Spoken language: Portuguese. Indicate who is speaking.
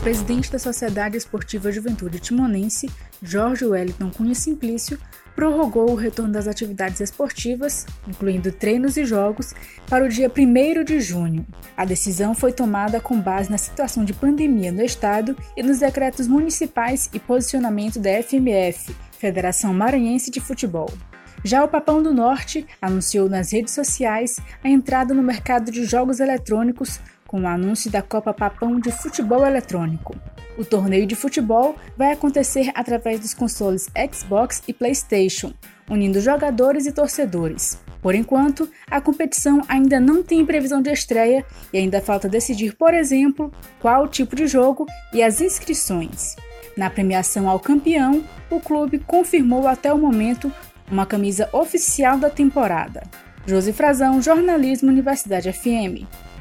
Speaker 1: presidente da Sociedade Esportiva Juventude Timonense, Jorge Wellington Cunha Simplício, prorrogou o retorno das atividades esportivas, incluindo treinos e jogos, para o dia 1º de junho. A decisão foi tomada com base na situação de pandemia no estado e nos decretos municipais e posicionamento da FMF, Federação Maranhense de Futebol. Já o Papão do Norte anunciou nas redes sociais a entrada no mercado de jogos eletrônicos com o anúncio da Copa Papão de Futebol Eletrônico. O torneio de futebol vai acontecer através dos consoles Xbox e PlayStation, unindo jogadores e torcedores. Por enquanto, a competição ainda não tem previsão de estreia e ainda falta decidir, por exemplo, qual o tipo de jogo e as inscrições. Na premiação ao campeão, o clube confirmou até o momento uma camisa oficial da temporada. Josi Frazão, Jornalismo, Universidade FM.